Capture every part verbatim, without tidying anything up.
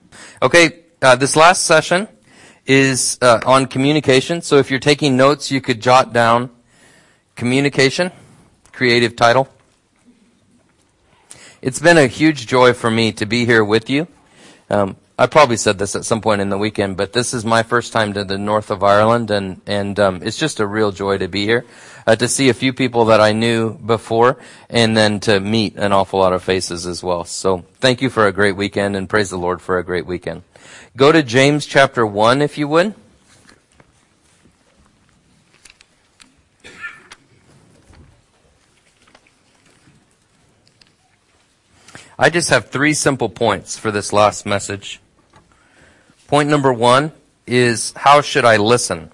Okay, uh, this last session is uh, on communication. So if you're taking notes, you could jot down communication, creative title. It's been a huge joy for me to be here with you. Um, I probably said this at some point in the weekend, but this is my first time to the north of Ireland, and, and um, it's just a real joy to be here, uh, to see a few people that I knew before, and then to meet an awful lot of faces as well. So thank you for a great weekend, and praise the Lord for a great weekend. Go to James chapter one, if you would. I just have three simple points for this last message. Point number one is, how should I listen?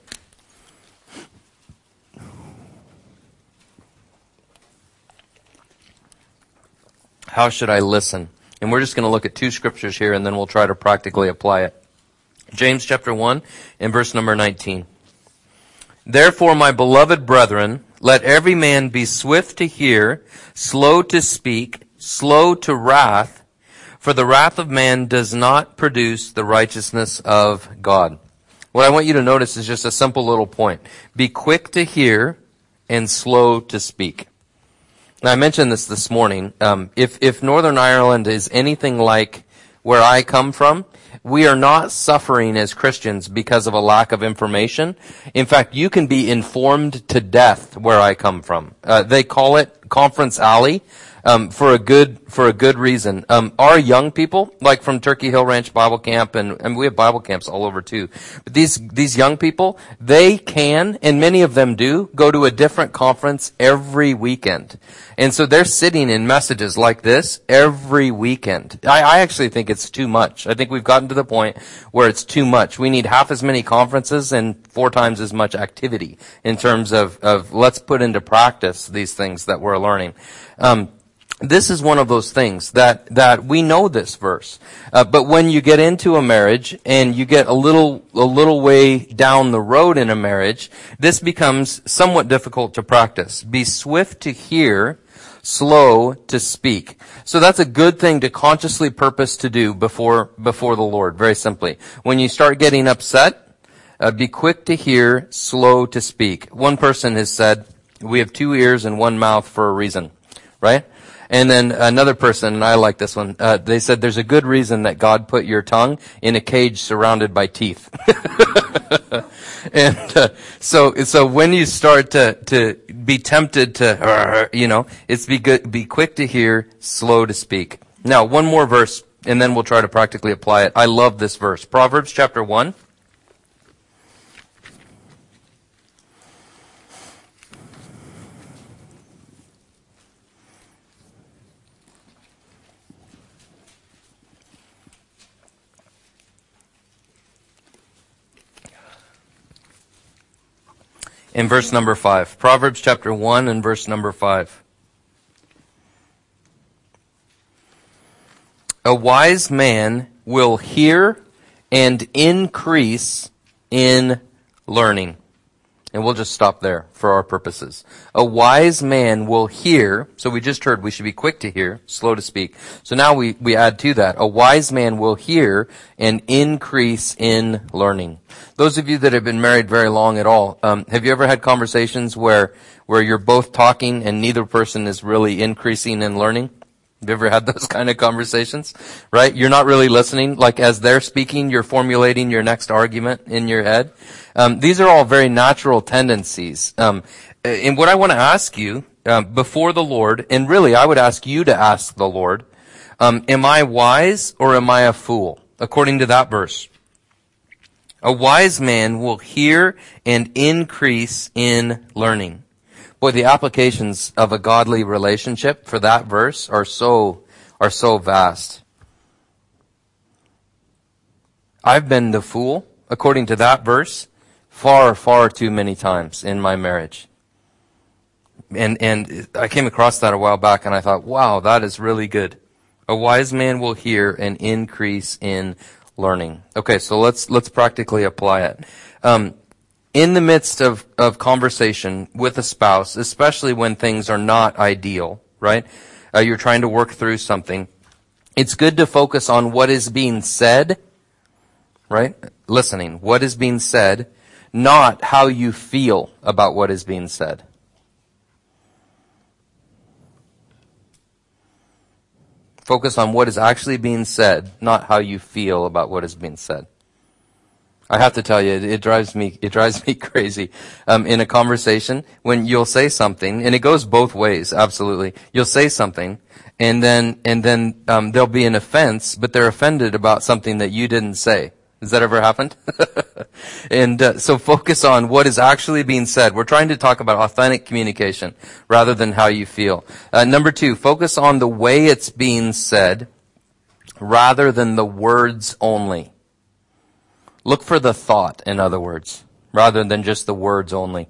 How should I listen? And we're just going to look at two scriptures here, and then we'll try to practically apply it. James chapter one and verse number nineteen. Therefore, my beloved brethren, let every man be swift to hear, slow to speak, slow to wrath, for the wrath of man does not produce the righteousness of God. What I want you to notice is just a simple little point. Be quick to hear and slow to speak. Now, I mentioned this this morning. Um, if, if Northern Ireland is anything like where I come from, we are not suffering as Christians because of a lack of information. In fact, you can be informed to death where I come from. Uh, they call it Conference Alley. Um, for a good, for a good reason. Um, our young people, like from Turkey Hill Ranch Bible Camp, and, and we have Bible camps all over too. But these, these young people, they can, and many of them do, go to a different conference every weekend. And so they're sitting in messages like this every weekend. I, I actually think it's too much. I think we've gotten to the point where it's too much. We need half as many conferences and four times as much activity in terms of, of let's put into practice these things that we're learning. Um, This is one of those things that, that we know this verse. Uh, but when you get into a marriage and you get a little, a little way down the road in a marriage, this becomes somewhat difficult to practice. Be swift to hear, slow to speak. So that's a good thing to consciously purpose to do before, before the Lord, very simply. When you start getting upset, uh, be quick to hear, slow to speak. One person has said, we have two ears and one mouth for a reason, right? And then another person, and I like this one, uh, they said there's a good reason that God put your tongue in a cage surrounded by teeth. and uh, so so when you start to, to be tempted to, uh, you know, it's be good, be quick to hear, slow to speak. Now, one more verse, and then we'll try to practically apply it. I love this verse. Proverbs chapter one. In verse number five. Proverbs chapter one and verse number five. A wise man will hear and increase in learning. And we'll just stop there for our purposes. A wise man will hear. So we just heard we should be quick to hear, slow to speak. So now we, we add to that. A wise man will hear and increase in learning. Those of you that have been married very long at all, um, have you ever had conversations where, where you're both talking and neither person is really increasing in learning? Have you ever had those kind of conversations? Right? You're not really listening. Like as they're speaking, you're formulating your next argument in your head. Um, these are all very natural tendencies. Um, and what I want to ask you, um, before the Lord, and really I would ask you to ask the Lord, um, am I wise or am I a fool? According to that verse. A wise man will hear and increase in learning. Boy, the applications of a godly relationship for that verse are so, are so vast. I've been the fool, according to that verse, far, far too many times in my marriage. And, and I came across that a while back and I thought, wow, that is really good. A wise man will hear and increase in learning. Okay, so let's, let's practically apply it. Um, In the midst of, of conversation with a spouse, especially when things are not ideal, right? Uh, you're trying to work through something. It's good to focus on what is being said right? Listening. What is being said, not how you feel about what is being said. Focus on what is actually being said, not how you feel about what is being said. I have to tell you, it, it drives me, it drives me crazy. Um, in a conversation, when you'll say something, and it goes both ways, absolutely. You'll say something, and then, and then, um, there'll be an offense, but they're offended about something that you didn't say. Has that ever happened? and uh, so focus on what is actually being said. We're trying to talk about authentic communication rather than how you feel. Uh, number two, focus on the way it's being said rather than the words only. Look for the thought, in other words, rather than just the words only.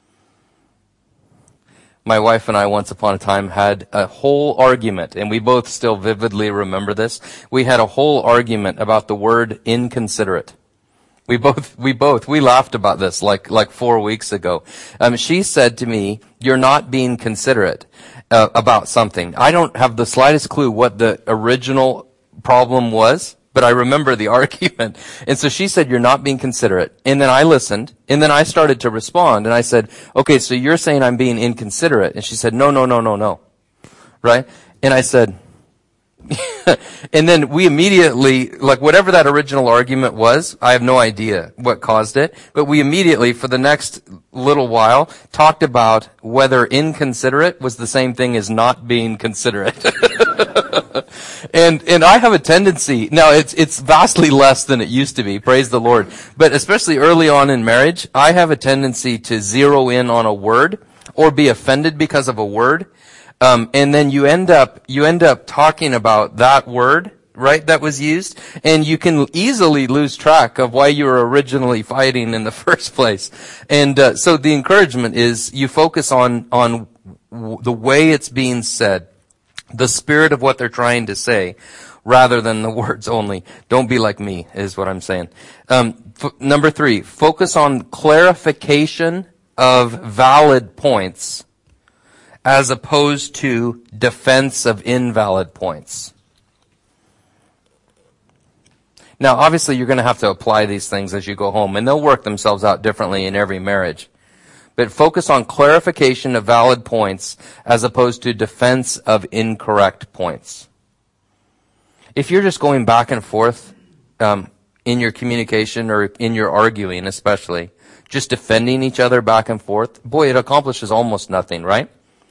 My wife and I once upon a time had a whole argument, and we both still vividly remember this. We had a whole argument about the word inconsiderate. We both, we both, we laughed about this like, like four weeks ago. Um, she said to me, "You're not being considerate uh, about something." I don't have the slightest clue what the original problem was, but I remember the argument. And so she said, "You're not being considerate." And then I listened, and then I started to respond, and I said, "Okay, so you're saying I'm being inconsiderate." And she said, "No, no, no, no, no." Right? And I said, and then we immediately, like whatever that original argument was, I have no idea what caused it, but we immediately, for the next little while, talked about whether inconsiderate was the same thing as not being considerate. And, and I have a tendency, now it's, it's vastly less than it used to be, praise the Lord, but especially early on in marriage, I have a tendency to zero in on a word or be offended because of a word. Um, and then you end up, you end up talking about that word, right, that was used, and you can easily lose track of why you were originally fighting in the first place. And, uh, so the encouragement is you focus on, on w- the way it's being said, the spirit of what they're trying to say, rather than the words only. Don't be like me, is what I'm saying. Um, f- number three, focus on clarification of valid points as opposed to defense of invalid points. Now, obviously, you're going to have to apply these things as you go home, and they'll work themselves out differently in every marriage. But focus on clarification of valid points as opposed to defense of incorrect points. If you're just going back and forth um, in your communication or in your arguing especially, just defending each other back and forth, boy, it accomplishes almost nothing, right?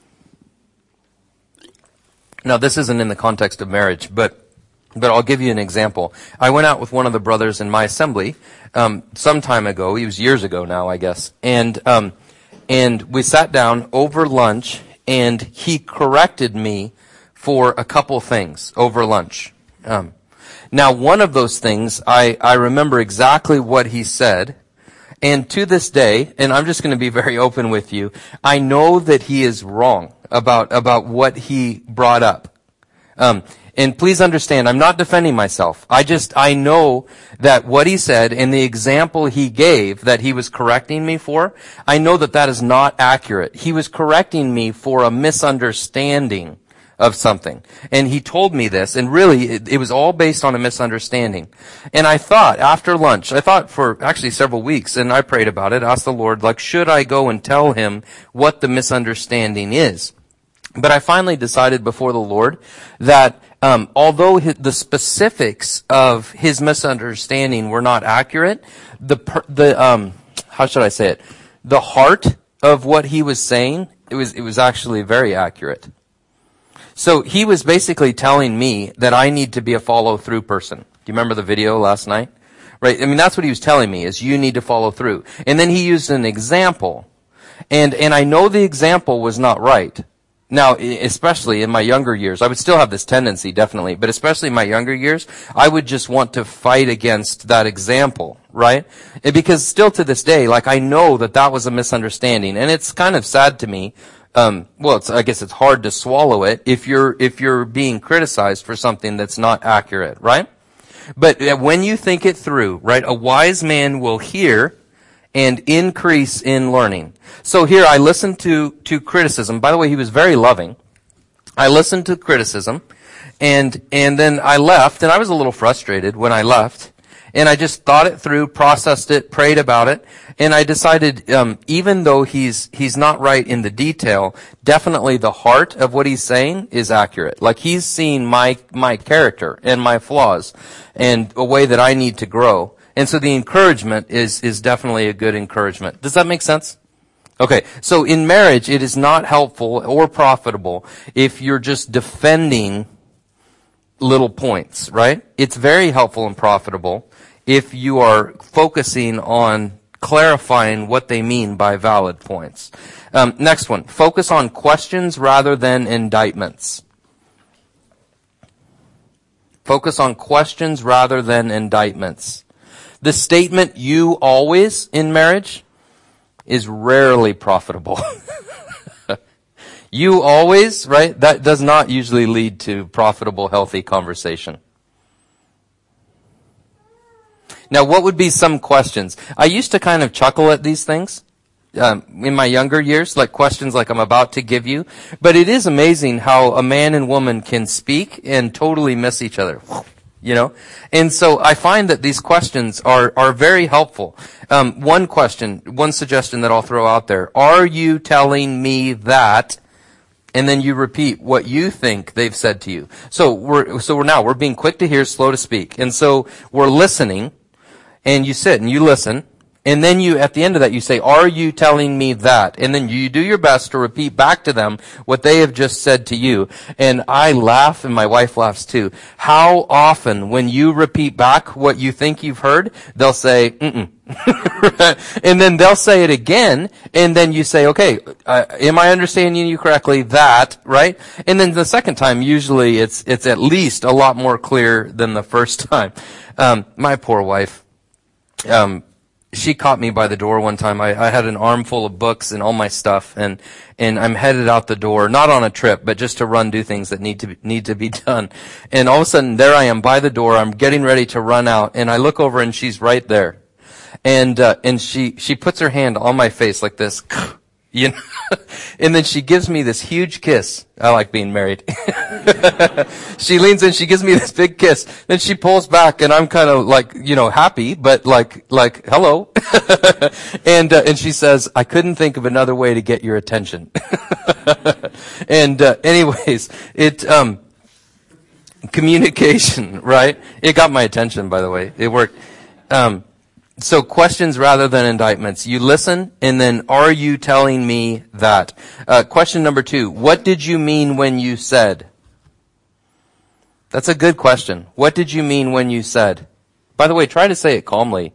Now, this isn't in the context of marriage, but but I'll give you an example. I went out with one of the brothers in my assembly um, some time ago. He was years ago now, I guess. And um, and we sat down over lunch, and he corrected me for a couple things over lunch. Um, now, one of those things, I, I remember exactly what he said. And to this day, and I'm just going to be very open with you, I know that he is wrong about, about what he brought up. Um, and please understand, I'm not defending myself. I just, I know that what he said and the example he gave that he was correcting me for, I know that that is not accurate. He was correcting me for a misunderstanding of something. And he told me this, and really, it, it was all based on a misunderstanding. And I thought, after lunch, I thought for actually several weeks, and I prayed about it, asked the Lord, like, should I go and tell him what the misunderstanding is? But I finally decided before the Lord that um, although his, the specifics of his misunderstanding were not accurate, the the um, how should I say it? The heart of what he was saying, it was it was actually very accurate. So he was basically telling me that I need to be a follow-through person. Do you remember the video last night? Right? I mean, that's what he was telling me, is you need to follow through. And then he used an example. And and I know the example was not right. Now, especially in my younger years, I would still have this tendency, definitely, but especially in my younger years, I would just want to fight against that example, right? Because still to this day, like, I know that that was a misunderstanding, and it's kind of sad to me. Um, well, it's, I guess it's hard to swallow it if you're, if you're being criticized for something that's not accurate, right? But when you think it through, right, a wise man will hear and increase in learning. So here I listened to, to criticism. By the way, he was very loving. I listened to criticism, and, and then I left, and I was a little frustrated when I left. And I just thought it through, processed it, prayed about it, and I decided, um, even though he's he's not right in the detail, definitely the heart of what he's saying is accurate. Like he's seeing my my character and my flaws, and a way that I need to grow. And so the encouragement is is definitely a good encouragement. Does that make sense? Okay, so in marriage, it is not helpful or profitable if you're just defending little points, right? It's very helpful and profitable if you are focusing on clarifying what they mean by valid points. Um, next one, focus on questions rather than indictments. Focus on questions rather than indictments. The statement, you always, in marriage, is rarely profitable. You always, right? That does not usually lead to profitable, healthy conversation. Now, what would be some questions? I used to kind of chuckle at these things um, in my younger years, like questions like I'm about to give you. But it is amazing how a man and woman can speak and totally miss each other. You know? And so I find that these questions are, are very helpful. Um, one question, one suggestion that I'll throw out there. Are you telling me that? And then you repeat what you think they've said to you. So we're, so we're now, we're being quick to hear, slow to speak. And so we're listening, and you sit and you listen. And then you, at the end of that, you say, are you telling me that? And then you do your best to repeat back to them what they have just said to you. And I laugh, and my wife laughs too. How often, when you repeat back what you think you've heard, they'll say, mm-mm. And then they'll say it again, and then you say, okay, uh, am I understanding you correctly? That, right? And then the second time, usually it's, it's at least a lot more clear than the first time. Um, my poor wife, um, she caught me by the door one time. I, I had an armful of books and all my stuff, and and I'm headed out the door, not on a trip, but just to run do things that need to be, need to be done. And all of a sudden, there I am by the door. I'm getting ready to run out, and I look over, and she's right there, and uh, and she she puts her hand on my face like this, you know, and then she gives me this huge kiss. I like being married. She leans in, she gives me this big kiss. Then she pulls back, and I'm kind of like, you know, happy, but like, like, hello. and, uh, and she says, I couldn't think of another way to get your attention. and, uh, anyways, it, um, communication, right? It got my attention, by the way. It worked. Um, So questions rather than indictments. You listen, and then, are you telling me that? Uh, question number two, what did you mean when you said? That's a good question. What did you mean when you said? By the way, try to say it calmly,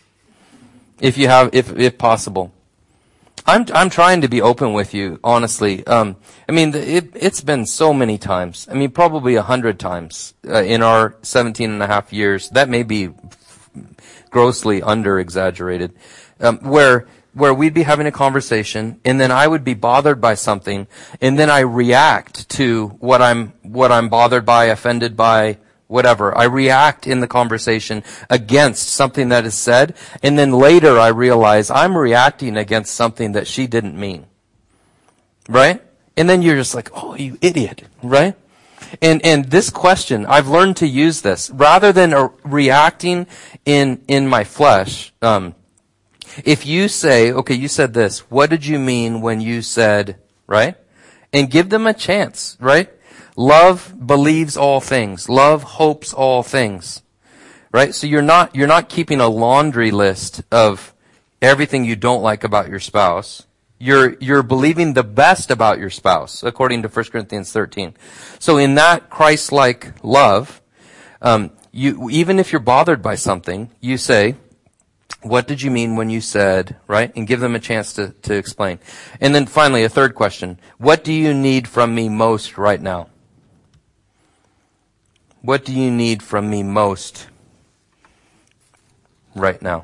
if you have, if if possible. I'm I'm trying to be open with you, honestly. Um, I mean, it it's been so many times. I mean, probably a hundred times uh, in our seventeen and a half years. That may be grossly under-exaggerated, um, where where we'd be having a conversation, and then I would be bothered by something, and then I react to what I'm what I'm bothered by, offended by, whatever. I react in the conversation against something that is said, and then later I realize I'm reacting against something that she didn't mean. Right? And then you're just like, oh, you idiot, right? And and this question, I've learned to use this rather than a reacting in in my flesh. Um, if you say, okay, you said this. What did you mean when you said, right? And give them a chance, right? Love believes all things. Love hopes all things, right? So you're not you're not keeping a laundry list of everything you don't like about your spouse. You're, you're believing the best about your spouse, according to First Corinthians thirteen. So in that Christ-like love, um, you, even if you're bothered by something, you say, what did you mean when you said, right? And give them a chance to, to explain. And then finally, a third question. What do you need from me most right now? What do you need from me most right now?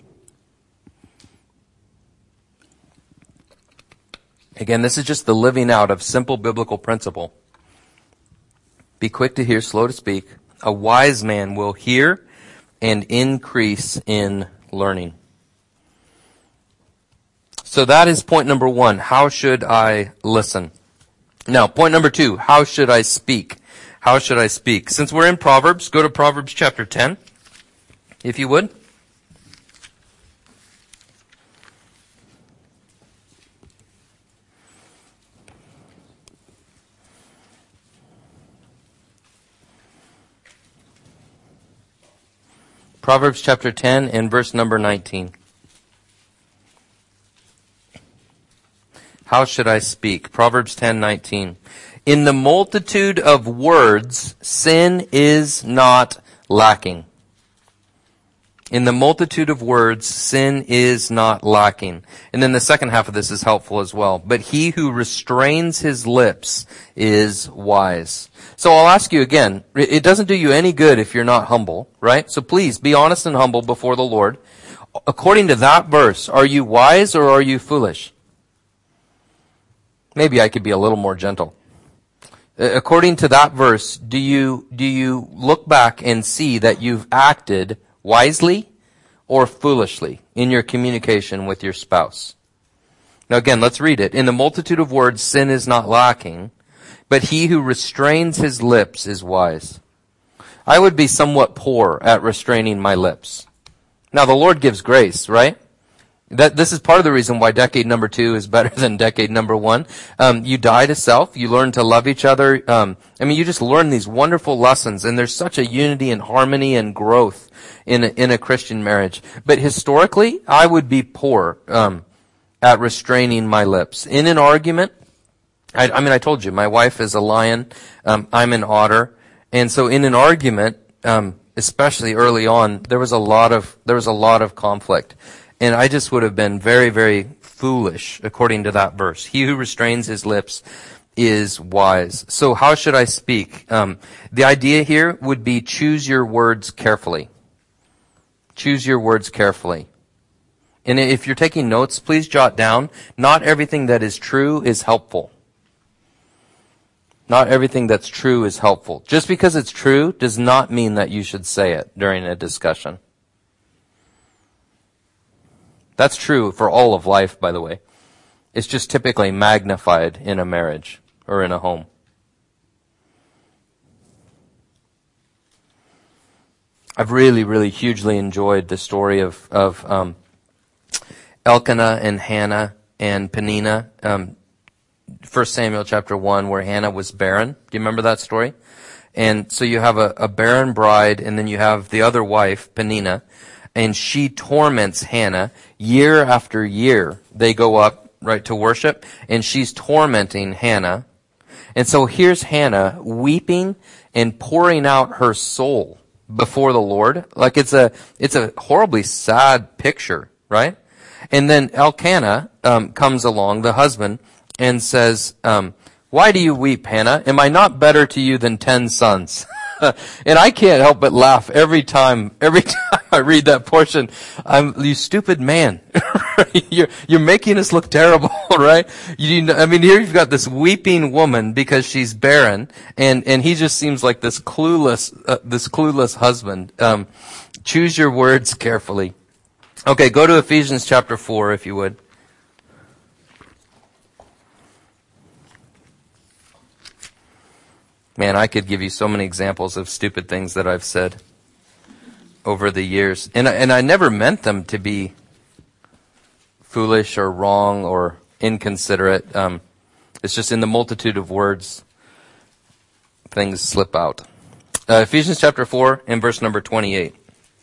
Again, this is just the living out of simple biblical principle. Be quick to hear, slow to speak. A wise man will hear and increase in learning. So that is point number one. How should I listen? Now, point number two. How should I speak? How should I speak? Since we're in Proverbs, go to Proverbs chapter ten. if you would. Proverbs chapter ten and verse number nineteen. How should I speak? Proverbs ten nineteen. In the multitude of words, sin is not lacking. In the multitude of words, sin is not lacking. And then the second half of this is helpful as well. But he who restrains his lips is wise. So I'll ask you again, it doesn't do you any good if you're not humble, right? So please be honest and humble before the Lord. According to that verse, are you wise or are you foolish? Maybe I could be a little more gentle. According to that verse, do you, do you look back and see that you've acted wisely or foolishly in your communication with your spouse? Now again, let's read it. In the multitude of words, sin is not lacking, but he who restrains his lips is wise. I would be somewhat poor at restraining my lips. Now the Lord gives grace, right? That, this is part of the reason why decade number two is better than decade number one. Um, you die to self. You learn to love each other. Um, I mean, you just learn these wonderful lessons, and there's such a unity and harmony and growth in a, in a Christian marriage. But historically, I would be poor um, at restraining my lips. In an argument, I, I mean, I told you, my wife is a lion. Um, I'm an otter. And so in an argument, um, especially early on, there was a lot of, there was a lot of conflict. And I just would have been very, very foolish according to that verse. He who restrains his lips is wise. So how should I speak? Um, the idea here would be choose your words carefully. Choose your words carefully. And if you're taking notes, please jot down, not everything that is true is helpful. Not everything that's true is helpful. Just because it's true does not mean that you should say it during a discussion. That's true for all of life, by the way. It's just typically magnified in a marriage or in a home. I've really, really hugely enjoyed the story of, of um, Elkanah and Hannah and Peninnah. Um, First Samuel chapter one, where Hannah was barren. Do you remember that story? And so you have a, a barren bride, and then you have the other wife, Peninnah. And she torments Hannah year after year. They go up, right, to worship, and she's tormenting Hannah. And so here's Hannah weeping and pouring out her soul before the Lord. Like it's a, it's a horribly sad picture, right? And then Elkanah, um, comes along, the husband, and says, um, why do you weep, Hannah? Am I not better to you than ten sons? And I can't help but laugh every time, every time I read that portion. I'm, you stupid man. you're, you're making us look terrible, right? You, I mean, here you've got this weeping woman because she's barren, and, and he just seems like this clueless, uh, this clueless husband. Um, choose your words carefully. Okay, go to Ephesians chapter four, if you would. Man, I could give you so many examples of stupid things that I've said over the years. And I, and I never meant them to be foolish or wrong or inconsiderate. Um, it's just in the multitude of words, things slip out. Uh, Ephesians chapter four and verse number twenty-eight.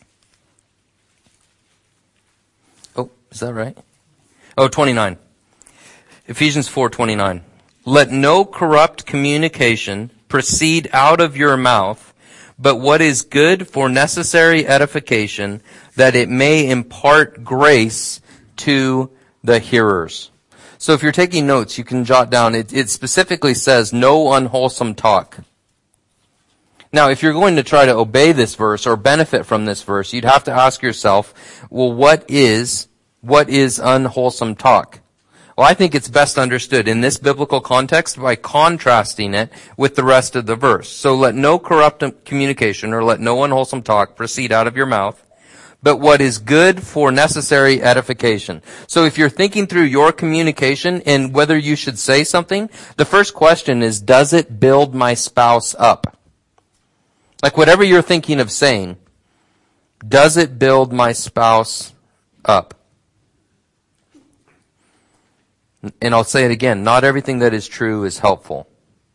Oh, is that right? Oh, twenty-nine. Ephesians four twenty-nine. Let no corrupt communication proceed out of your mouth, but what is good for necessary edification, that it may impart grace to the hearers. So if you're taking notes, you can jot down, it, it specifically says no unwholesome talk. Now, if you're going to try to obey this verse or benefit from this verse, you'd have to ask yourself, well, what is, what is unwholesome talk? Well, I think it's best understood in this biblical context by contrasting it with the rest of the verse. So let no corrupt communication or let no unwholesome talk proceed out of your mouth, but what is good for necessary edification. So if you're thinking through your communication and whether you should say something, the first question is, does it build my spouse up? Like whatever you're thinking of saying, Does it build my spouse up? And I'll say it again, not everything that is true is helpful.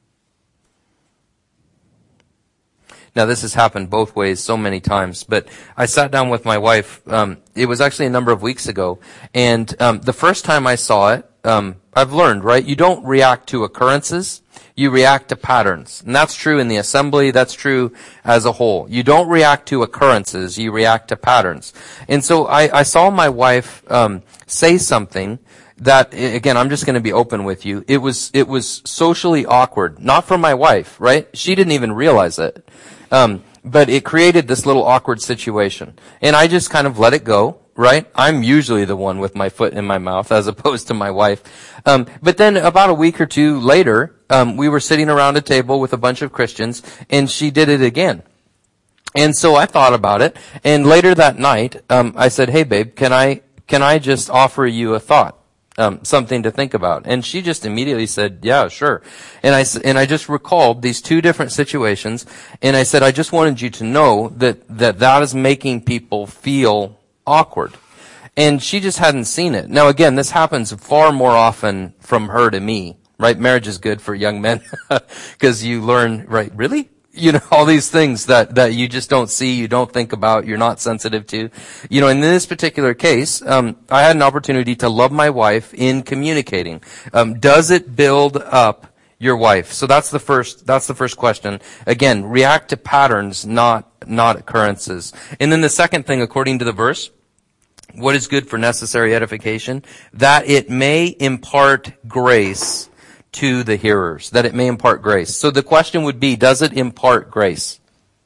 Now, this has happened both ways so many times, but I sat down with my wife, um, it was actually a number of weeks ago, and um, the first time I saw it, um, I've learned, right, you don't react to occurrences, you react to patterns. And that's true in the assembly, that's true as a whole. You don't react to occurrences, you react to patterns. And so I, I saw my wife um, say something that, again, I'm just going to be open with you. It was, it was socially awkward. Not for my wife, right? She didn't even realize it. Um, but it created this little awkward situation. And I just kind of let it go, right? I'm usually the one with my foot in my mouth as opposed to my wife. Um, but then about a week or two later, um, we were sitting around a table with a bunch of Christians, and she did it again. And so I thought about it, and later that night, um, I said, "Hey babe, can I, can I just offer you a thought? Um, something to think about." And she just immediately said, "Yeah, sure." And I, and I just recalled these two different situations, and I said, "I just wanted you to know that, that that is making people feel awkward." And she just hadn't seen it. Now again, this happens far more often from her to me, right? Marriage is good for young men, because you learn, right, really? You know, all these things that, that you just don't see, you don't think about, you're not sensitive to. You know, in this particular case, um, I had an opportunity to love my wife in communicating. Um, does it build up your wife? So that's the first, that's the first question. Again, react to patterns, not, not occurrences. And then the second thing, according to the verse, what is good for necessary edification? That it may impart grace to the hearers, that it may impart grace. So the question would be, does it impart grace?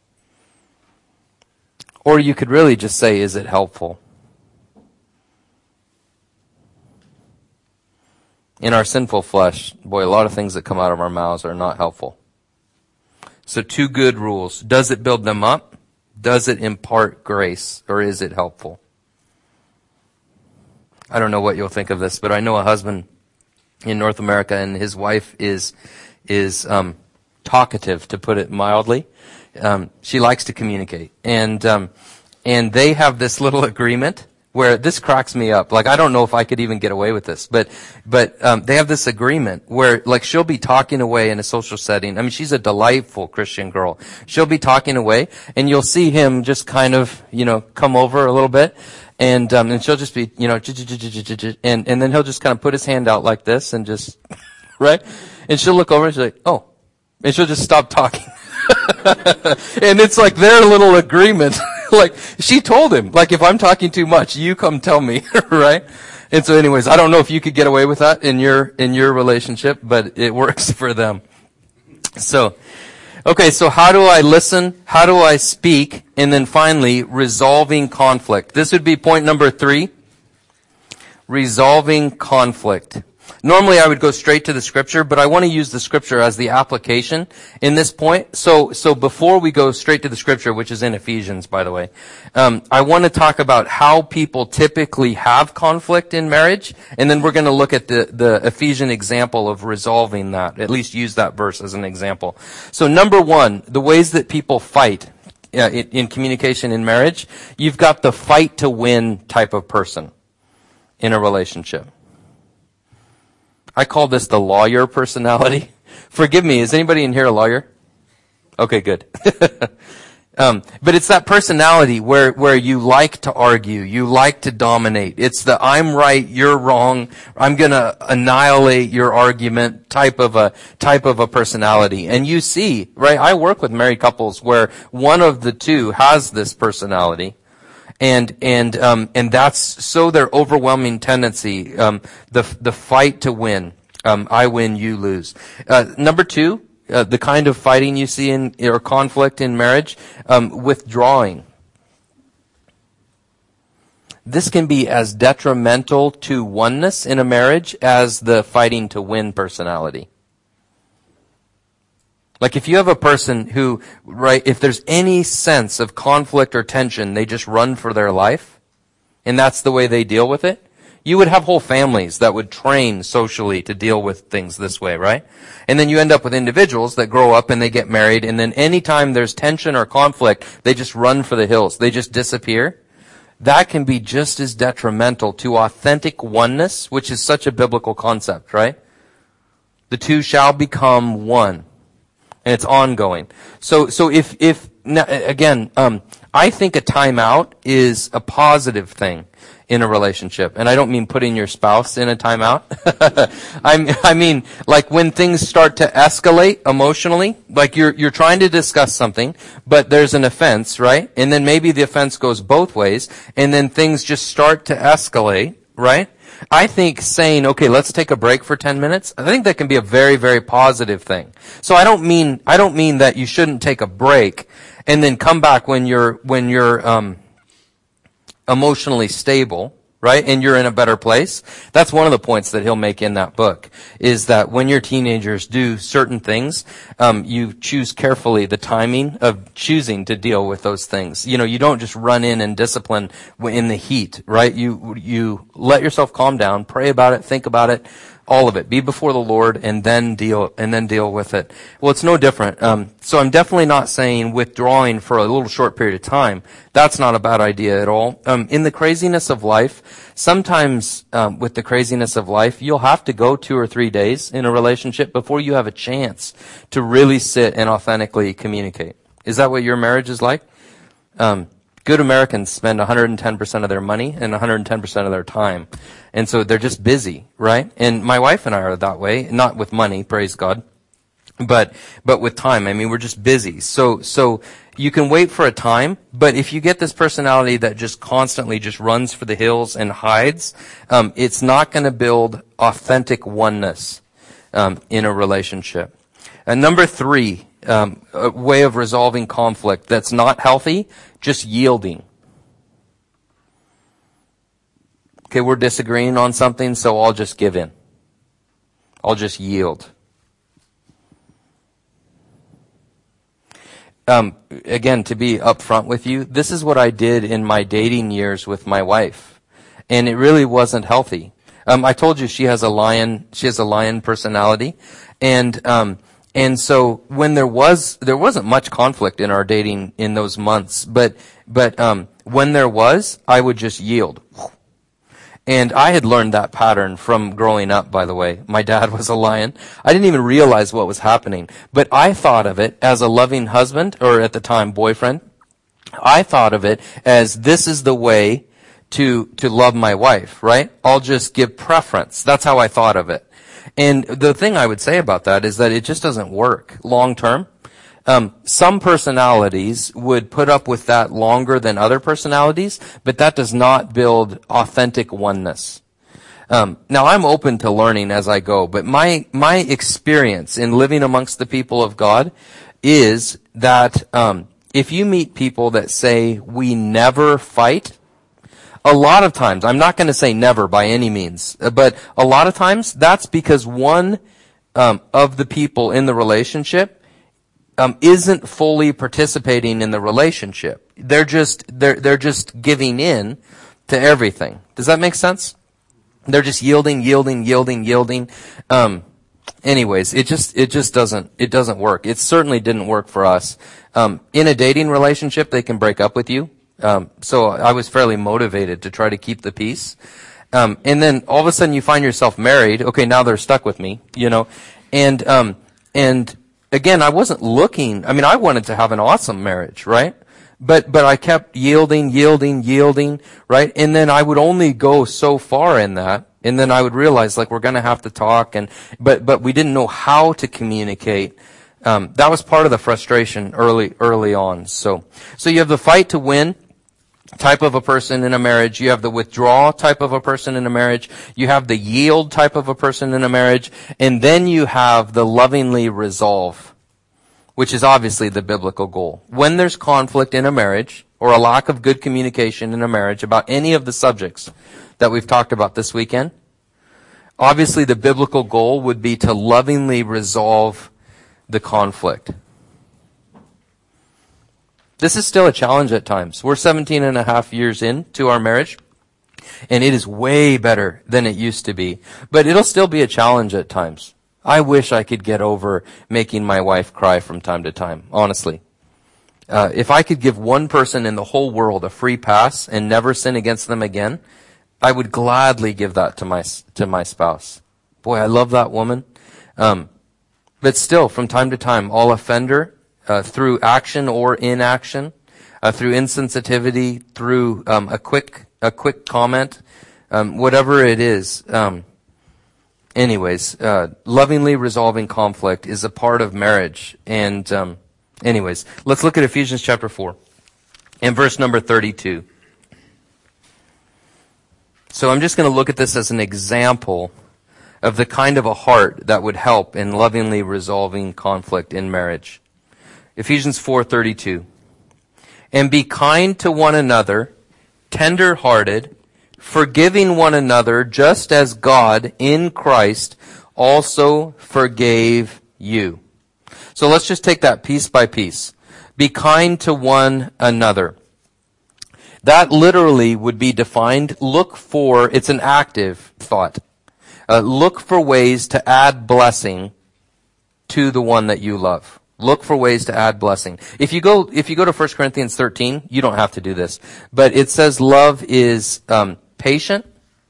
Or you could really just say, is it helpful? In our sinful flesh, boy, a lot of things that come out of our mouths are not helpful. So two good rules. Does it build them up? Does it impart grace? Or is it helpful? I don't know what you'll think of this, but I know a husband in North America, and his wife is is um, talkative, to put it mildly. Um, she likes to communicate, and um, and they have this little agreement where this cracks me up. Like, I don't know if I could even get away with this, but but um, they have this agreement where, like, she'll be talking away in a social setting. I mean, she's a delightful Christian girl. She'll be talking away, and you'll see him just kind of, you know, come over a little bit. And, um, and she'll just be, you know, and, and then he'll just kind of put his hand out like this and just, right? And she'll look over and she's like, "Oh," and she'll just stop talking. And it's like their little agreement. Like, she told him, like, if I'm talking too much, you come tell me, right? And so anyways, I don't know if you could get away with that in your, in your relationship, but it works for them. So, okay, so how do I listen? How do I speak? And then finally, resolving conflict. This would be point number three. Resolving conflict. Normally I would go straight to the scripture, but I want to use the scripture as the application in this point. So, so before we go straight to the scripture, which is in Ephesians, by the way, um, I want to talk about how people typically have conflict in marriage, and then we're going to look at the, the Ephesian example of resolving that, at least use that verse as an example. So number one, the ways that people fight uh, in, in communication in marriage, you've got the fight to win type of person in a relationship. I call this the lawyer personality. Forgive me, is anybody in here a lawyer? Okay, good. um, but it's that personality where, where you like to argue, you like to dominate. It's the I'm right, you're wrong, I'm gonna annihilate your argument type of a, type of a personality. And you see, right, I work with married couples where one of the two has this personality. And, and, um, and that's so their overwhelming tendency, um, the, the fight to win. Um, I win, you lose. Uh, number two, uh, the kind of fighting you see in, or conflict in marriage, um, withdrawing. This can be as detrimental to oneness in a marriage as the fighting to win personality. Like, if you have a person who, right, if there's any sense of conflict or tension, they just run for their life, and that's the way they deal with it, You would have whole families that would train socially to deal with things this way, right? And then you end up with individuals that grow up and they get married, and then anytime there's tension or conflict, they just run for the hills. They just disappear. That can be just as detrimental to authentic oneness, which is such a biblical concept, right? The two shall become one. And it's ongoing. So, so if, if, again, um, I think a timeout is a positive thing in a relationship. And I don't mean putting your spouse in a timeout. I, I mean, like when things start to escalate emotionally, like you're, you're trying to discuss something, but there's an offense, right? And then maybe the offense goes both ways, and then things just start to escalate, right? I think saying, okay, let's take a break for ten minutes, I think that can be a very, very positive thing. So I don't mean, I don't mean that you shouldn't take a break and then come back when you're, when you're, um, emotionally stable, right? And you're in a better place. That's one of the points that he'll make in that book, is that when your teenagers do certain things, um, you choose carefully the timing of choosing to deal with those things. You know, you don't just run in and discipline in the heat, right? You, you let yourself calm down, pray about it, think about it, all of it. Be before the Lord and then deal, and then deal with it. Well, it's no different. Um, so I'm definitely not saying withdrawing for a little short period of time. That's not a bad idea at all. Um, in the craziness of life, sometimes, um, with the craziness of life, you'll have to go two or three days in a relationship before you have a chance to really sit and authentically communicate. Is that what your marriage is like? Um, Good Americans spend one hundred ten percent of their money and one hundred ten percent of their time. And so they're just busy, right? And my wife and I are that way, not with money, praise God, but, but with time. I mean, we're just busy. So, so you can wait for a time, but if you get this personality that just constantly just runs for the hills and hides, um, it's not going to build authentic oneness, um, in a relationship. And number three, um, a way of resolving conflict that's not healthy, just yielding. Okay, we're disagreeing on something, so I'll just give in. I'll just yield. Um, again, to be upfront with you, this is what I did in my dating years with my wife, and it really wasn't healthy. Um, I told you she has a lion. She has a lion personality, and um, and so when there was there wasn't much conflict in our dating in those months, but but um, when there was, I would just yield. And I had learned that pattern from growing up, by the way. My dad was a lion. I didn't even realize what was happening. But I thought of it as a loving husband, or at the time, boyfriend. I thought of it as this is the way to, to love my wife, right? I'll just give preference. That's how I thought of it. And the thing I would say about that is that it just doesn't work long term. Um, some personalities would put up with that longer than other personalities, but that does not build authentic oneness. Um, now I'm open to learning as I go, but my, my experience in living amongst the people of God is that, um, if you meet people that say we never fight, a lot of times, I'm not going to say never by any means, but a lot of times that's because one, um, of the people in the relationship Um, isn't fully participating in the relationship. They're just, they're, they're just giving in to everything. Does that make sense? They're just yielding, yielding, yielding, yielding. Um, anyways, it just, it just doesn't, it doesn't work. It certainly didn't work for us. Um, in a dating relationship, they can break up with you. Um, so I was fairly motivated to try to keep the peace. Um, and then all of a sudden you find yourself married. Okay, now they're stuck with me, you know, and, um, and, Again, I wasn't looking, I mean, I wanted to have an awesome marriage, right? But, but I kept yielding, yielding, yielding, right? And then I would only go so far in that. And then I would realize, like, we're gonna have to talk and, but, but we didn't know how to communicate. Um, that was part of the frustration early, early on. So, so you have the fight to win type of a person in a marriage. You have the withdraw type of a person in a marriage. You have the yield type of a person in a marriage. And then you have the lovingly resolve, which is obviously the biblical goal. When there's conflict in a marriage or a lack of good communication in a marriage about any of the subjects that we've talked about this weekend, obviously the biblical goal would be to lovingly resolve the conflict. This is still a challenge at times. We're seventeen and a half years into our marriage, And it is way better than it used to be. But it'll still be a challenge at times. I wish I could get over making my wife cry from time to time, honestly. Uh, if I could give one person in the whole world a free pass and never sin against them again, I would gladly give that to my to my spouse. Boy, I love that woman. Um, but still, from time to time, I'll offend her uh, through action or inaction, uh, through insensitivity, through um, a quick a quick comment, um, whatever it is. Um, anyways, uh, lovingly resolving conflict is a part of marriage. And um, anyways, let's look at Ephesians chapter four and verse number thirty-two. So I'm just going to look at this as an example of the kind of a heart that would help in lovingly resolving conflict in marriage. Ephesians four thirty-two. And be kind to one another, tender-hearted, forgiving one another, just as God in Christ also forgave you. So let's just take that piece by piece. Be kind to one another. That literally would be defined, look for, it's an active thought. Uh, look for ways to add blessing to the one that you love. Look for ways to add blessing. If you go, if you go to First Corinthians thirteen, you don't have to do this, but it says love is um, patient,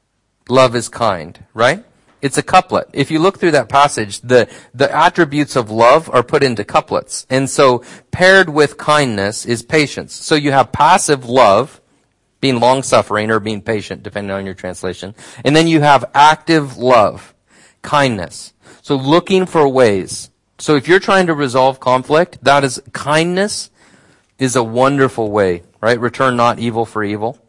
love is kind, right? It's a couplet. If you look through that passage, the, the attributes of love are put into couplets. And so paired with kindness is patience. So you have passive love, being long-suffering or being patient, depending on your translation. And then you have active love, kindness. So looking for ways. So if you're trying to resolve conflict, that is, kindness is a wonderful way, right? Return not evil for evil,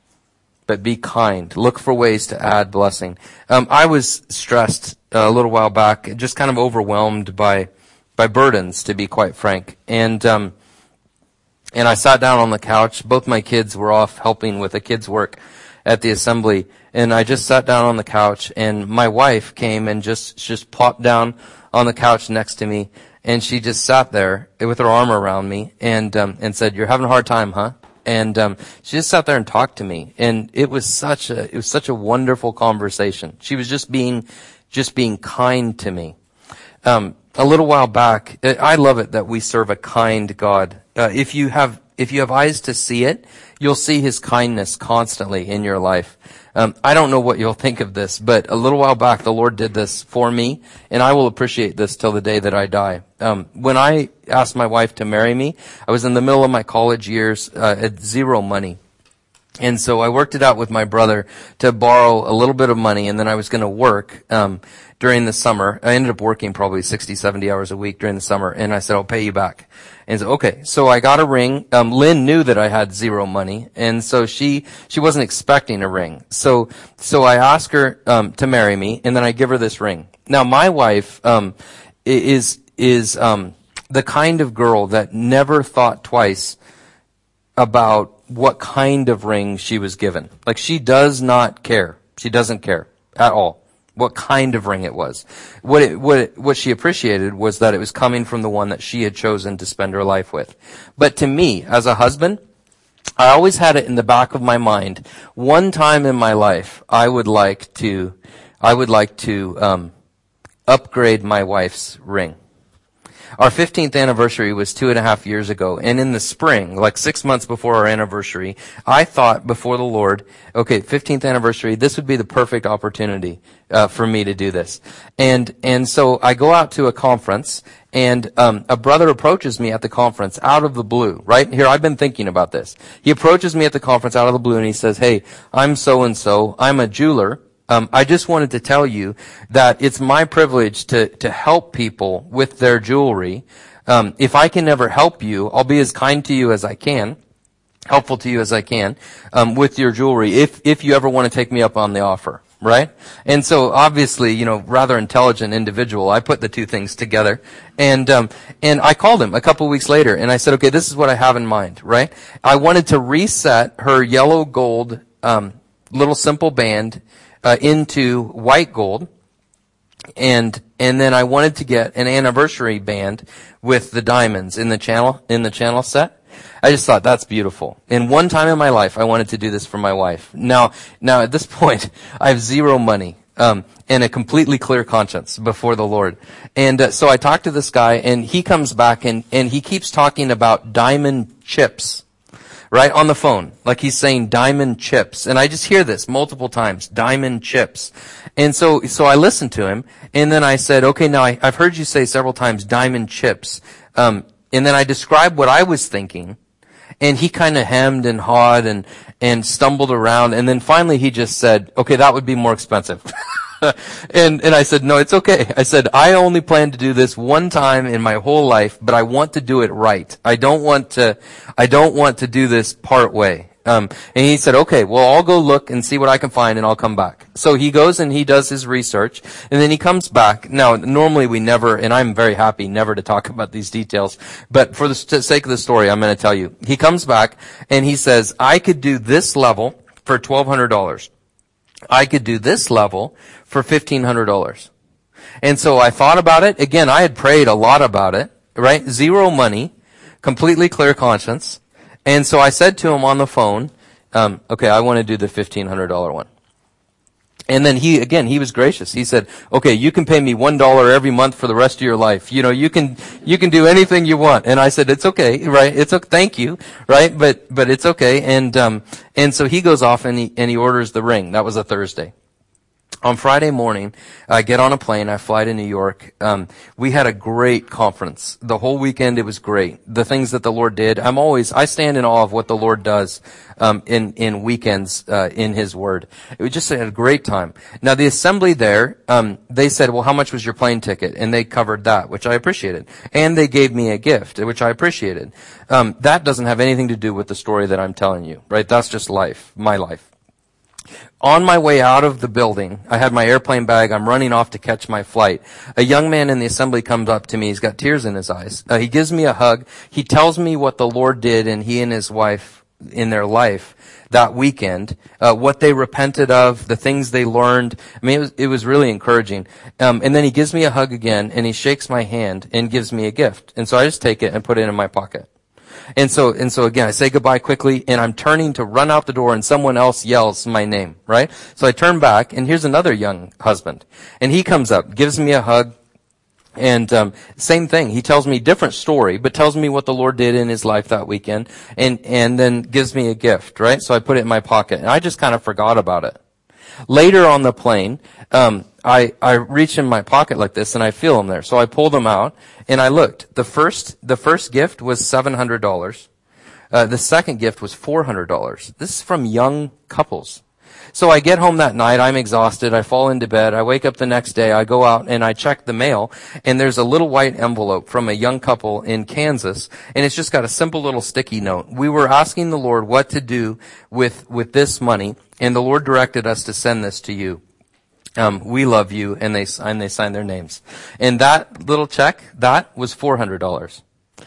but be kind. Look for ways to add blessing. Um, I was stressed uh, a little while back, just kind of overwhelmed by by burdens, to be quite frank. And um, and I sat down on the couch. Both my kids were off helping with the kids' work at the assembly, and I just sat down on the couch. And my wife came and just just plopped down on the couch next to me, and she just sat there with her arm around me and um, and said, "You're having a hard time, huh?" And um, she just sat there and talked to me, and it was such a it was such a wonderful conversation. She was just being just being kind to me. Um, a little while back, I love it that we serve a kind God. Uh, if you have if you have eyes to see it, you'll see His kindness constantly in your life. Um, I don't know what you'll think of this, but a little while back, the Lord did this for me, and I will appreciate this till the day that I die. Um, when I asked my wife to marry me, I was in the middle of my college years, uh, at zero money. And so I worked it out with my brother to borrow a little bit of money, and then I was going to work um, during the summer. I ended up working probably sixty, seventy hours a week during the summer, and I said, "I'll pay you back." And so, okay, so I got a ring. Um, Lynn knew that I had zero money, and so she she wasn't expecting a ring. So so I asked her um, to marry me, and then I give her this ring. Now, my wife um, is is um, the kind of girl that never thought twice about what kind of ring she was given. Like, she does not care. She doesn't care at all what kind of ring it was. What it, what it, what she appreciated was that it was coming from the one that she had chosen to spend her life with. But to me, as a husband, I always had it in the back of my mind. One time in my life, I would like to, I would like to um, upgrade my wife's ring. Our fifteenth anniversary was two and a half years ago, and in the spring, like six months before our anniversary, I thought before the Lord, okay, fifteenth anniversary, this would be the perfect opportunity uh, for me to do this. And and so I go out to a conference, and um, a brother approaches me at the conference out of the blue, right? Here, I've been thinking about this. He approaches me at the conference out of the blue, and he says, "Hey, I'm so-and-so. I'm a jeweler. Um, I just wanted to tell you that it's my privilege to, to help people with their jewelry. Um, if I can never help you, I'll be as kind to you as I can, helpful to you as I can, um, with your jewelry, if, if you ever want to take me up on the offer." Right? And so obviously, you know, rather intelligent individual, I put the two things together. And, um, and I called him a couple of weeks later, and I said, okay, this is what I have in mind, right? I wanted to reset her yellow gold, um, little simple band, Uh, into white gold, and and then I wanted to get an anniversary band with the diamonds in the channel in the channel set. I just thought that's beautiful. And one time in my life, I wanted to do this for my wife. Now, now at this point, I have zero money. Um, and a completely clear conscience before the Lord. And uh, so I talked to this guy, and he comes back, and, and he keeps talking about diamond chips, right, on the phone. Like he's saying diamond chips. And I just hear this multiple times, diamond chips. And so, so I listened to him, and then I said, okay, now I, I've heard you say several times diamond chips. Um, and then I described what I was thinking. And he kind of hemmed and hawed and, and stumbled around. And then finally he just said, okay, that would be more expensive. and, and I said, no, it's okay. I said, I only plan to do this one time in my whole life, but I want to do it right. I don't want to, I don't want to do this part way. Um, and he said, okay, well, I'll go look and see what I can find, and I'll come back. So he goes and he does his research, and then he comes back. Now, normally we never, and I'm very happy never to talk about these details, but for the sake of the story, I'm going to tell you. He comes back, and he says, I could do this level for twelve hundred dollars. I could do this level for fifteen hundred dollars. And so I thought about it. Again, I had prayed a lot about it, right? Zero money, completely clear conscience. And so I said to him on the phone, um, okay, I want to do the fifteen hundred dollars one. And then he, again, he was gracious. He said, okay, you can pay me one dollar every month for the rest of your life. You know, you can, you can do anything you want. And I said, it's okay, right? It's okay, thank you, right? But, but it's okay. And, um, and so he goes off and he, and he orders the ring. That was a Thursday. On Friday morning, I get on a plane. I fly to New York. Um, we had a great conference. The whole weekend, it was great. The things that the Lord did. I'm always, I stand in awe of what the Lord does, um, in, in weekends, uh, in His Word. It was just a great time. Now, the assembly there, um, they said, well, how much was your plane ticket? And they covered that, which I appreciated. And they gave me a gift, which I appreciated. Um, that doesn't have anything to do with the story that I'm telling you, right? That's just life, my life. On my way out of the building, I had my airplane bag. I'm running off to catch my flight. A young man in the assembly comes up to me. He's got tears in his eyes. Uh, he gives me a hug. He tells me what the Lord did, and he and his wife in their life that weekend, uh, what they repented of, the things they learned. I mean, it was, it was really encouraging. Um, and then he gives me a hug again, and he shakes my hand and gives me a gift. And so I just take it and put it in my pocket. And so, and so again, I say goodbye quickly, and I'm turning to run out the door, and someone else yells my name, right? So I turn back, and here's another young husband. And he comes up, gives me a hug, and um same thing. He tells me different story, but tells me what the Lord did in his life that weekend, and, and then gives me a gift, right? So I put it in my pocket, and I just kind of forgot about it. Later on the plane, um, I, I reach in my pocket like this and I feel them there. So I pulled them out and I looked. The first, the first gift was seven hundred dollars. Uh, the second gift was four hundred dollars. This is from young couples. So I get home that night, I'm exhausted, I fall into bed, I wake up the next day, I go out and I check the mail, and there's a little white envelope from a young couple in Kansas, and it's just got a simple little sticky note. We were asking the Lord what to do with, with this money, and the Lord directed us to send this to you. Um, we love you, and they, and they signed their names. And that little check, that was four hundred dollars.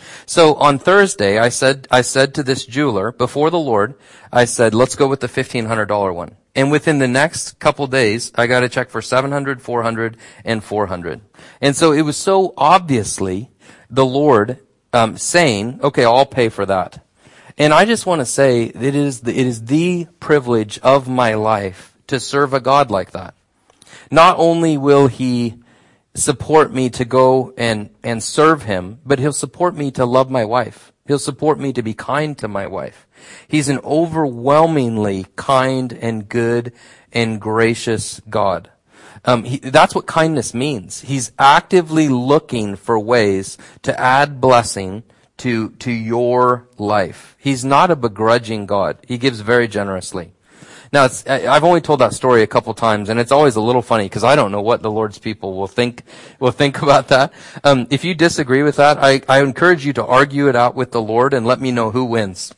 So on Thursday, I said, I said to this jeweler before the Lord, I said, let's go with the fifteen hundred dollars one. And within the next couple days, I got a check for seven hundred, four hundred, and four hundred. And so it was so obviously the Lord, um, saying, okay, I'll pay for that. And I just want to say it is the, it is the privilege of my life to serve a God like that. Not only will He support me to go and, and serve Him, but He'll support me to love my wife. He'll support me to be kind to my wife. He's an overwhelmingly kind and good and gracious God. Um, he, that's what kindness means. He's actively looking for ways to add blessing to, to your life. He's not a begrudging God. He gives very generously. Now, it's, I've only told that story a couple times, and it's always a little funny because I don't know what the Lord's people will think will think about that. Um, if you disagree with that, I, I encourage you to argue it out with the Lord and let me know who wins.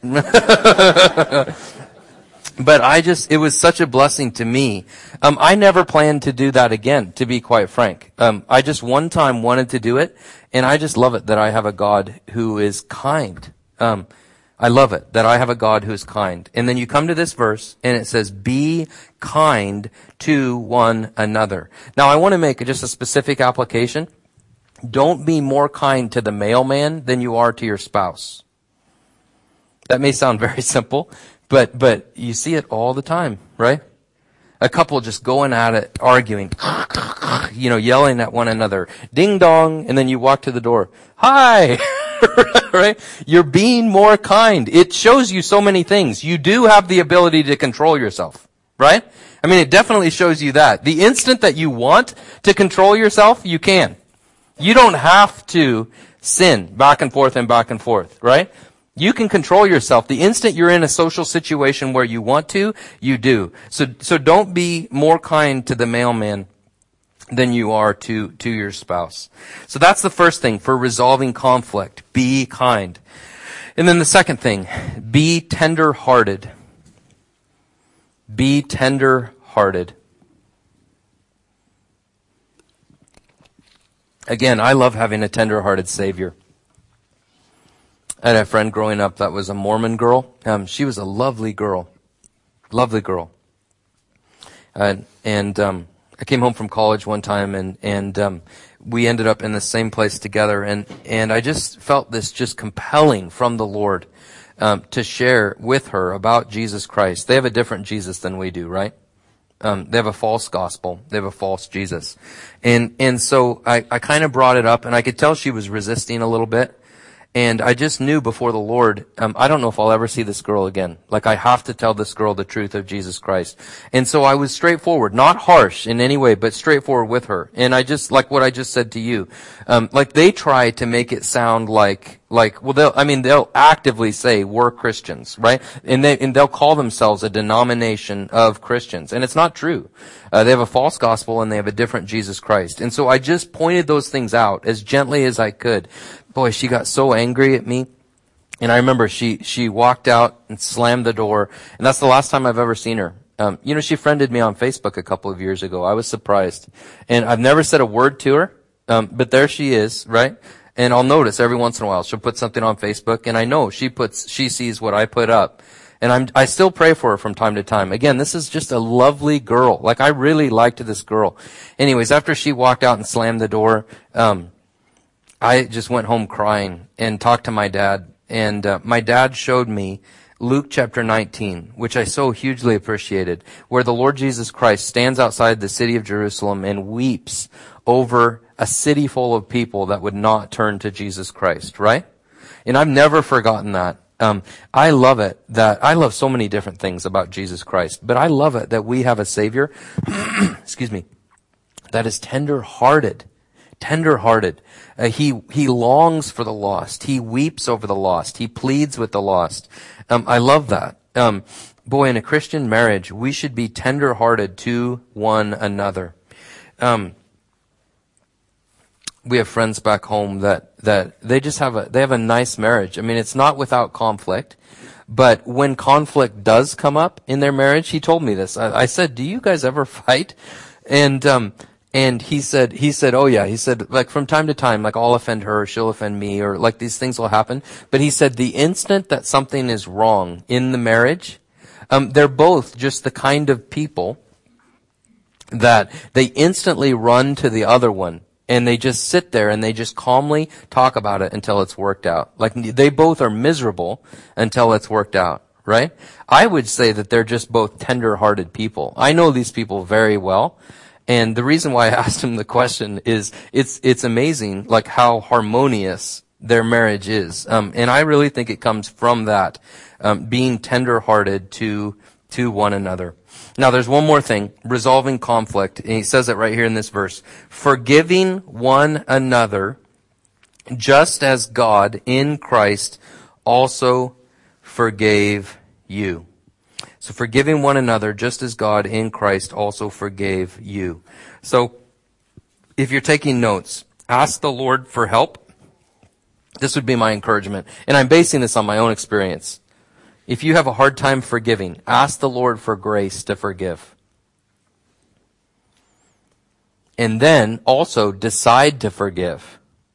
But I just, it was such a blessing to me. Um, I never planned to do that again, to be quite frank. Um, I just one time wanted to do it, and I just love it that I have a God who is kind. Um, I love it that I have a God who is kind. And then you come to this verse and it says, be kind to one another. Now I want to make just a specific application. Don't be more kind to the mailman than you are to your spouse. That may sound very simple, but, but you see it all the time, right? A couple just going at it, arguing, you know, yelling at one another, ding dong, and then you walk to the door. Hi! Right? You're being more kind. It shows you so many things. You do have the ability to control yourself, right? I mean, it definitely shows you that. The instant that you want to control yourself, you can. You don't have to sin back and forth and back and forth, right? You can control yourself. The instant you're in a social situation where you want to, you do. So, so don't be more kind to the mailman than you are to, to your spouse. So that's the first thing for resolving conflict. Be kind. And then the second thing, be tender-hearted. Be tender-hearted. Again, I love having a tender-hearted Savior. I had a friend growing up that was a Mormon girl. Um, she was a lovely girl. Lovely girl. Uh, and um, I came home from college one time, and, and um, we ended up in the same place together. And, and I just felt this just compelling from the Lord um, to share with her about Jesus Christ. They have a different Jesus than we do, right? Um, they have a false gospel. They have a false Jesus. And and so I, I kind of brought it up, and I could tell she was resisting a little bit. And I just knew before the Lord, um, I don't know if I'll ever see this girl again. Like, I have to tell this girl the truth of Jesus Christ. And so I was straightforward, not harsh in any way, but straightforward with her. And I just, like what I just said to you, um, like they try to make it sound like, like, well, they'll, I mean, they'll actively say we're Christians, right? And they, and they'll call themselves a denomination of Christians. And it's not true. Uh, they have a false gospel and they have a different Jesus Christ. And so I just pointed those things out as gently as I could. Boy, she got so angry at me. And I remember she, she walked out and slammed the door. And that's the last time I've ever seen her. Um, you know, she friended me on Facebook a couple of years ago. I was surprised. And I've never said a word to her. Um, but there she is, right? And I'll notice every once in a while she'll put something on Facebook. And I know she puts, she sees what I put up. And I'm, I still pray for her from time to time. Again, this is just a lovely girl. Like, I really liked this girl. Anyways, after she walked out and slammed the door, um, I just went home crying and talked to my dad. And uh, my dad showed me Luke chapter nineteen, which I so hugely appreciated, where the Lord Jesus Christ stands outside the city of Jerusalem and weeps over a city full of people that would not turn to Jesus Christ, right? And I've never forgotten that. Um, I love it that, I love so many different things about Jesus Christ, but I love it that we have a Savior, excuse me, that is tender-hearted. Tender-hearted. Uh, he, he longs for the lost. He weeps over the lost. He pleads with the lost. Um, I love that. Um, boy, in a Christian marriage, we should be tender-hearted to one another. Um, we have friends back home that, that they just have a, they have a nice marriage. I mean, it's not without conflict, but when conflict does come up in their marriage, he told me this. I, I said, do you guys ever fight? And, um, And he said, he said, oh yeah, he said, like from time to time, like I'll offend her, she'll offend me, or like these things will happen. But he said the instant that something is wrong in the marriage, um, they're both just the kind of people that they instantly run to the other one. And they just sit there and they just calmly talk about it until it's worked out. Like they both are miserable until it's worked out, right? I would say that they're just both tender-hearted people. I know these people very well. And the reason why I asked him the question is it's, it's amazing, like how harmonious their marriage is. Um, and I really think it comes from that, um, being tender-hearted to, to one another. Now there's one more thing, resolving conflict. And he says it right here in this verse. Forgiving one another, just as God in Christ also forgave you. So forgiving one another just as God in Christ also forgave you. So if you're taking notes, ask the Lord for help. This would be my encouragement. And I'm basing this on my own experience. If you have a hard time forgiving, ask the Lord for grace to forgive. And then also decide to forgive.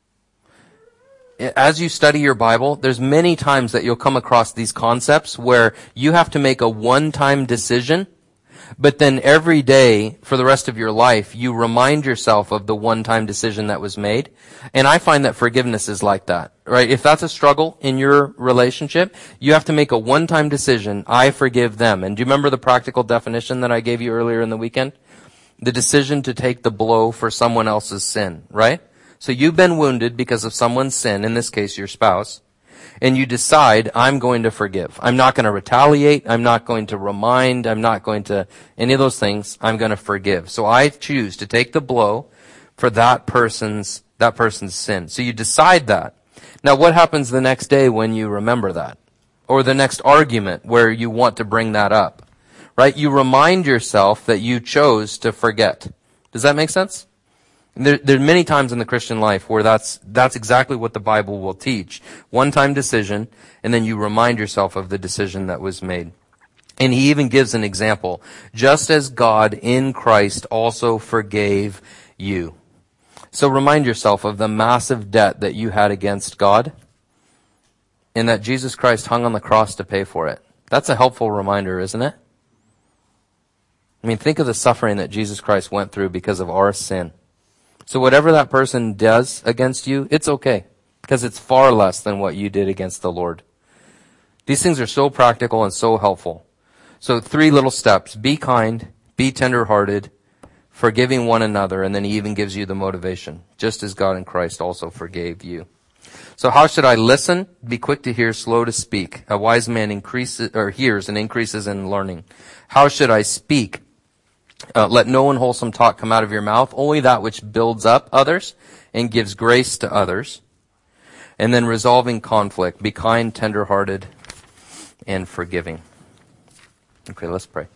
As you study your Bible, there's many times that you'll come across these concepts where you have to make a one-time decision But then every day for the rest of your life, you remind yourself of the one-time decision that was made. And I find that forgiveness is like that, right? If that's a struggle in your relationship, you have to make a one-time decision, I forgive them. And do you remember the practical definition that I gave you earlier in the weekend? The decision to take the blow for someone else's sin, right? So you've been wounded because of someone's sin, in this case your spouse, and you decide, I'm going to forgive. I'm not going to retaliate. I'm not going to remind. I'm not going to any of those things. I'm going to forgive. So I choose to take the blow for that person's that person's sin. So you decide that. Now what happens the next day when you remember that? Or the next argument where you want to bring that up? Right? You remind yourself that you chose to forget. Does that make sense? There, there are many times in the Christian life where that's, that's exactly what the Bible will teach. One-time decision, and then you remind yourself of the decision that was made. And he even gives an example. Just as God in Christ also forgave you. So remind yourself of the massive debt that you had against God, and that Jesus Christ hung on the cross to pay for it. That's a helpful reminder, isn't it? I mean, think of the suffering that Jesus Christ went through because of our sin. So whatever that person does against you, it's okay, because it's far less than what you did against the Lord. These things are so practical and so helpful. So three little steps. Be kind, be tenderhearted, forgiving one another, and then he even gives you the motivation, just as God in Christ also forgave you. So how should I listen? Be quick to hear, slow to speak. A wise man increases or hears and increases in learning. How should I speak? Uh, let no unwholesome talk come out of your mouth, only that which builds up others and gives grace to others. And then resolving conflict. Be kind, tenderhearted, and forgiving. Okay, let's pray.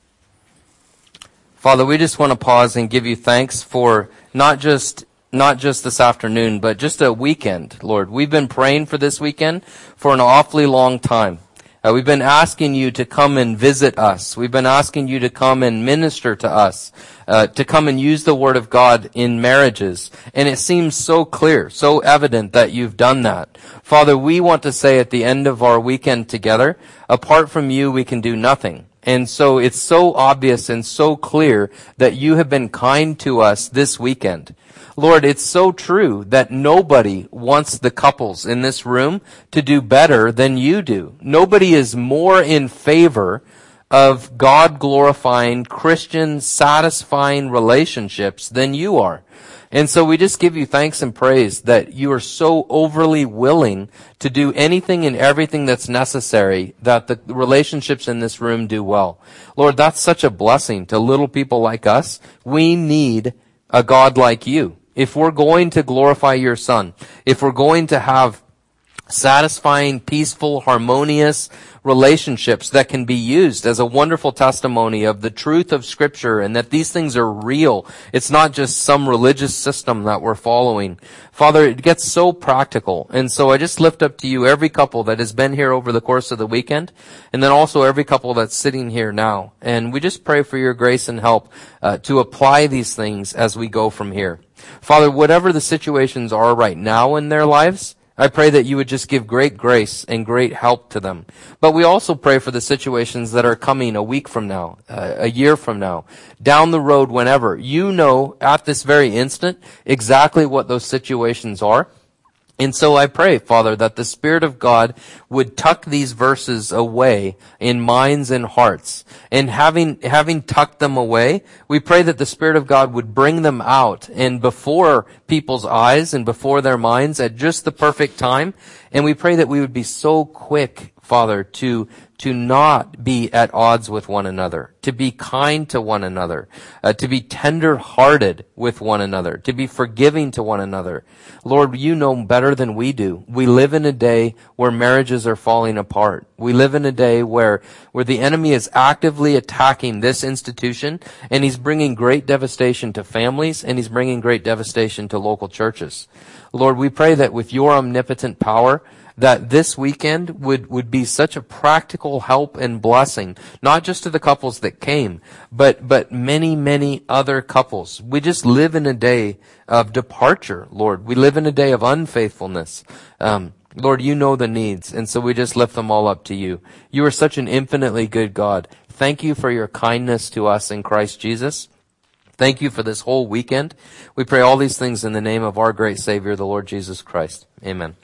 Father, we just want to pause and give you thanks for not just not just this afternoon, but just a weekend, Lord. We've been praying for this weekend for an awfully long time. Uh, we've been asking you to come and visit us. We've been asking you to come and minister to us, uh, to come and use the Word of God in marriages. And it seems so clear, so evident that you've done that. Father, we want to say at the end of our weekend together, apart from you, we can do nothing. And so it's so obvious and so clear that you have been kind to us this weekend. Lord, it's so true that nobody wants the couples in this room to do better than you do. Nobody is more in favor of God-glorifying, Christian, satisfying relationships than you are. And so we just give you thanks and praise that you are so overly willing to do anything and everything that's necessary that the relationships in this room do well. Lord, that's such a blessing to little people like us. We need a God like you. If we're going to glorify your Son, if we're going to have satisfying, peaceful, harmonious relationships that can be used as a wonderful testimony of the truth of Scripture and that these things are real. It's not just some religious system that we're following. Father, it gets so practical. And so I just lift up to you every couple that has been here over the course of the weekend, and then also every couple that's sitting here now. And we just pray for your grace and help uh, to apply these things as we go from here. Father, whatever the situations are right now in their lives, I pray that you would just give great grace and great help to them. But we also pray for the situations that are coming a week from now, uh, a year from now, down the road, whenever. You know at this very instant exactly what those situations are. And so I pray, Father, that the Spirit of God would tuck these verses away in minds and hearts. And having, having tucked them away, we pray that the Spirit of God would bring them out and before people's eyes and before their minds at just the perfect time. And we pray that we would be so quick, Father, to to not be at odds with one another, to be kind to one another, uh, to be tender-hearted with one another, to be forgiving to one another. Lord, you know better than we do. We live in a day where marriages are falling apart. We live in a day where, where the enemy is actively attacking this institution, and he's bringing great devastation to families, and he's bringing great devastation to local churches. Lord, we pray that with your omnipotent power, that this weekend would, would be such a practical help and blessing, not just to the couples that came, but, but many, many other couples. We just live in a day of departure, Lord. We live in a day of unfaithfulness. Um, Lord, you know the needs, and so we just lift them all up to you. You are such an infinitely good God. thank you for your kindness to us in Christ Jesus. Thank you for this whole weekend. We pray all these things in the name of our great Savior, the Lord Jesus Christ. Amen.